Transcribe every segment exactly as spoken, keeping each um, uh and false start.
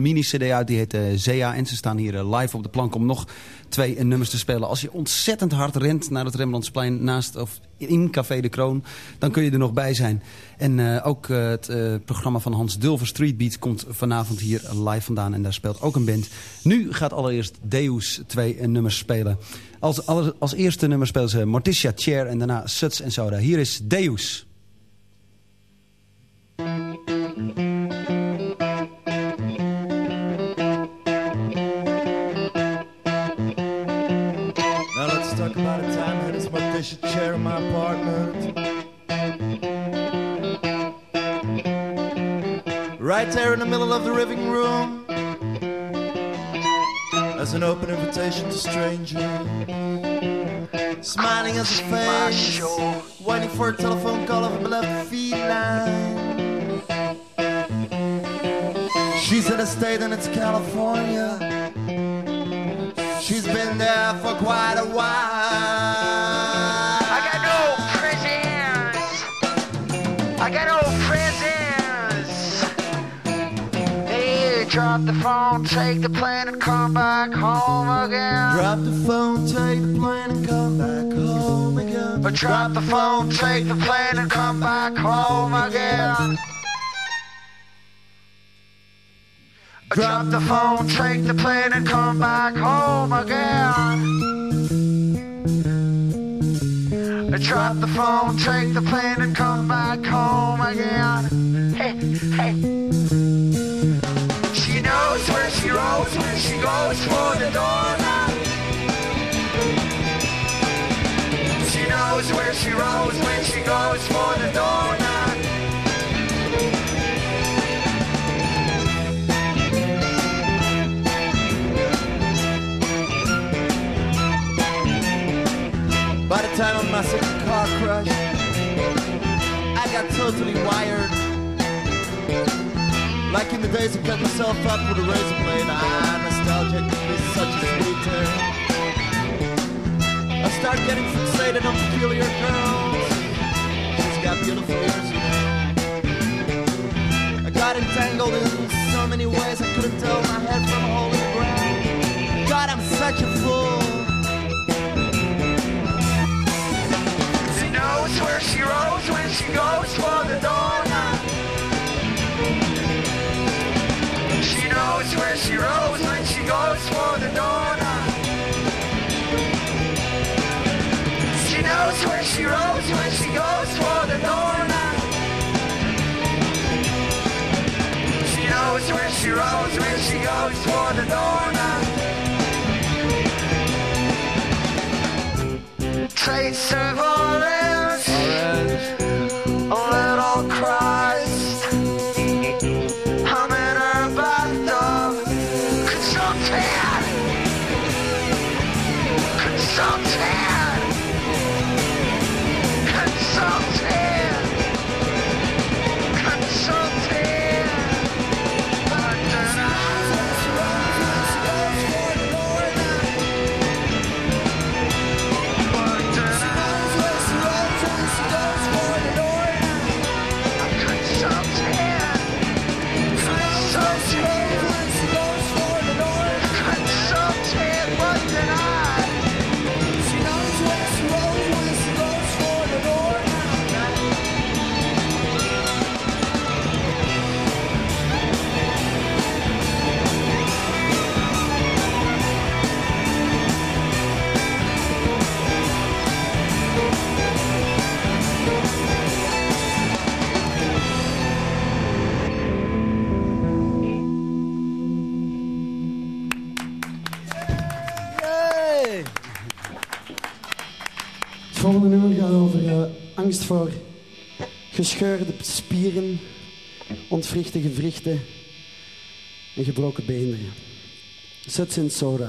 mini-cd uit, die heet uh, Zea. En ze staan hier uh, live op de plank om nog twee uh, nummers te spelen. Als je ontzettend hard rent naar het Rembrandtsplein naast of in Café de Kroon, dan kun je er nog bij zijn. En uh, ook uh, het uh, programma van Hans Dulver, Street Beat, komt vanavond hier live vandaan. En daar speelt ook een band. Nu gaat allereerst Deus twee uh, nummers spelen. Als, als, als eerste nummer spelen ze Morticia Chair en daarna Suts en Soda. Hier is Deus. Talk about a time I had this Morticia chair in my apartment. Right there in the middle of the living room, as an open invitation to strangers, smiling as a face, waiting for a telephone call of a beloved feline. She's in a state and it's California. She's been there for quite a while. I got no presents. I got no presents. Hey, drop the phone, take the plane and come back home again. Drop the phone, take the plane and come back home again. But drop the phone, take the plane and come back home again. Drop the phone, take the plane and come back home again. Drop the phone, take the plane and come back home again. Hey, hey. She knows where she goes when she goes for the door now. She knows where she goes when she goes for the door now. By the time of my second car crash, I got totally wired. Like in the days I cut myself up with a razor blade. Ah, nostalgic is such a sweet term. I start getting fixated on peculiar girls. She's got beautiful ears, you know. I got entangled in so many ways I couldn't tell my head from a hole in the ground. God, I'm such a fool. Knows where she goes when she goes for the door now. She knows where she goes when she goes for the door now. She knows where she goes when she goes for the door now. She knows where she goes when she goes for the door now. Trace of orange, a little Christ. I'm in her bathtub, consultant, consultant, consultant, consultant. But tonight, Het volgende nummer gaat over uh, angst voor gescheurde spieren, ontwrichte gewrichten en gebroken beenderen. Suts and Soda.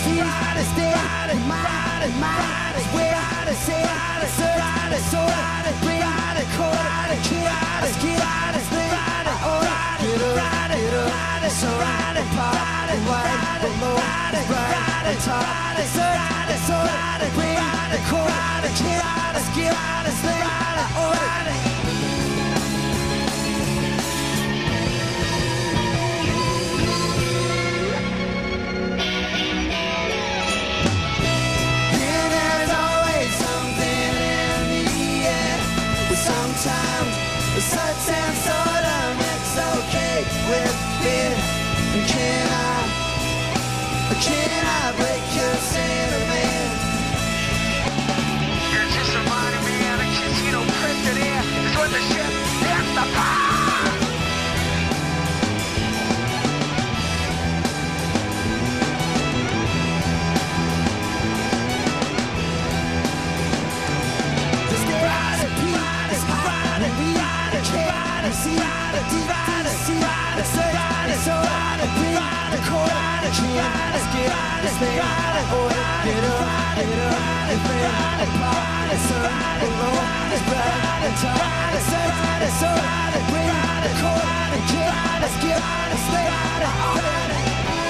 Friday's dead, Friday, Friday, Friday, Saturday, Saturday, Saturday, Friday, Friday, Friday, Friday, Friday, alright, get up, get up, Friday, party, white, below, Friday, Friday, Saturday, Saturday, Friday, Friday, Friday, Friday, Friday, alright. Sometimes such and sort of it's okay with me. Can I, can I break your sentiment? You're just reminding me of a casino president is when the ship hits the bar. This Friday, Pete, Friday, we are the Friday, see, the Friday, see, the Friday, so the Friday, Friday, Friday, Friday, Friday, oh, get up, get up, and Friday, party, Friday, below, it's Friday, Friday, Friday, so the Friday, Friday, Friday, Friday, Friday, already.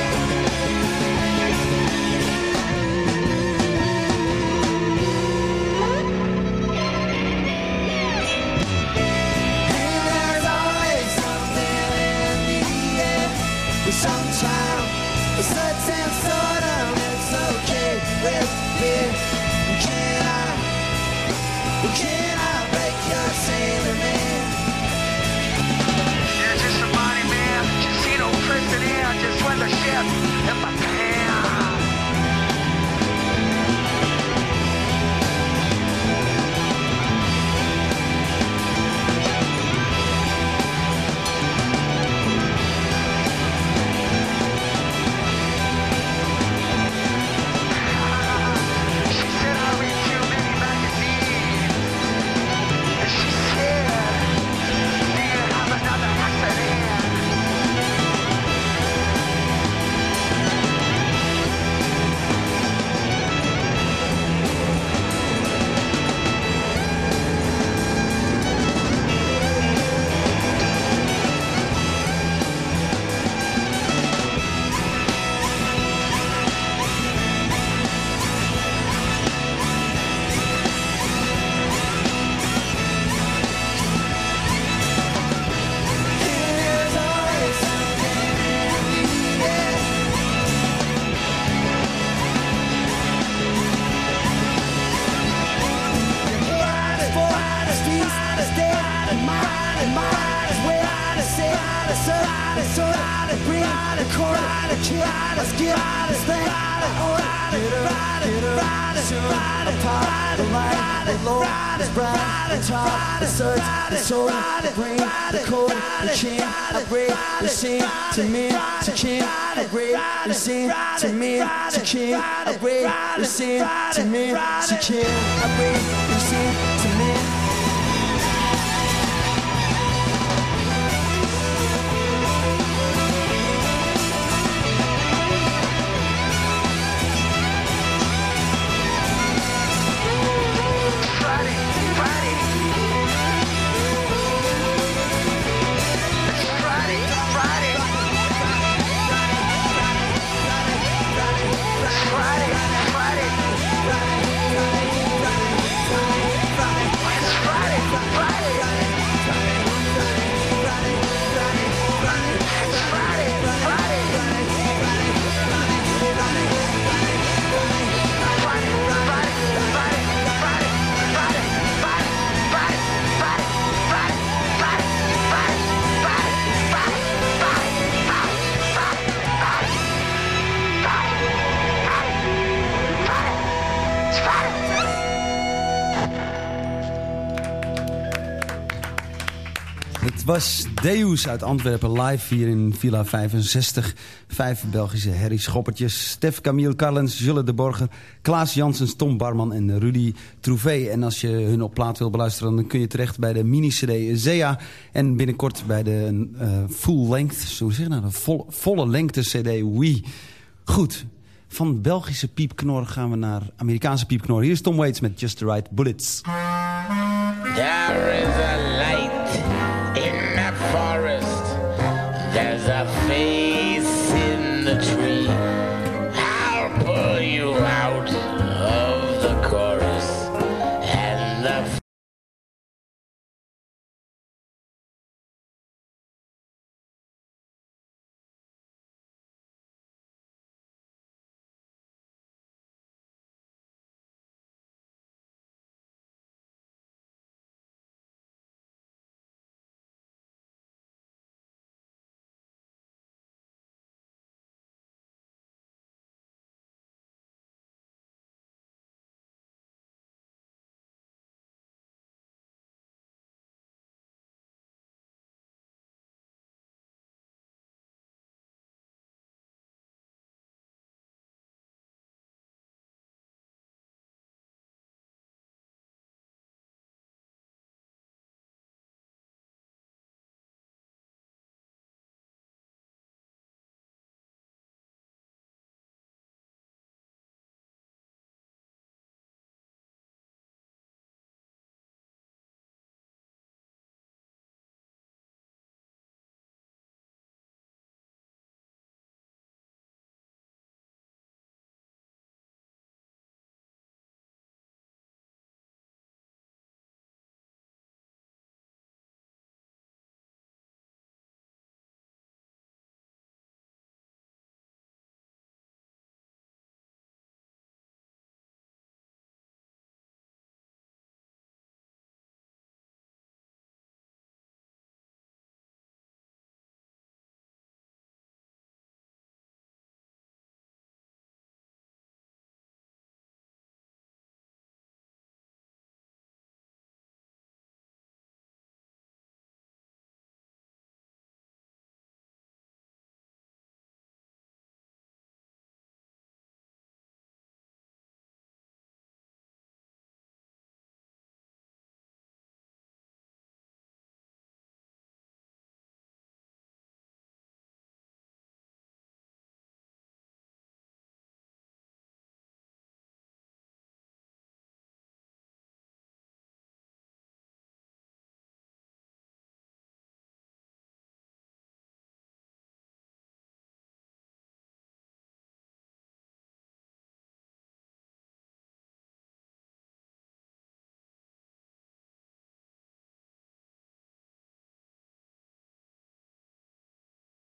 Sometimes, such and sort of, it's okay with me. Can I, can I break your sentiment? You're just reminding me of a casino president just when the ship hit the pan. To me, to king, I break, listen to me, to king, I break, listen to me, to king, I break, listen to me. was Deus uit Antwerpen live hier in Villa vijfenzestig. Vijf Belgische herrie-schoppertjes. Stef Camille Carlens, Jules de Borger, Klaas Janssens, Tom Barman en Rudy Trouvé. En als je hun op plaat wil beluisteren, dan kun je terecht bij de mini-cd Zea. En binnenkort bij de uh, full length, zo zeg je nou, de volle, volle lengte cd Wee. Goed. Van Belgische piepknor gaan we naar Amerikaanse piepknor. Hier is Tom Waits met Just the Right Bullets. There is a light in the forest. There's a face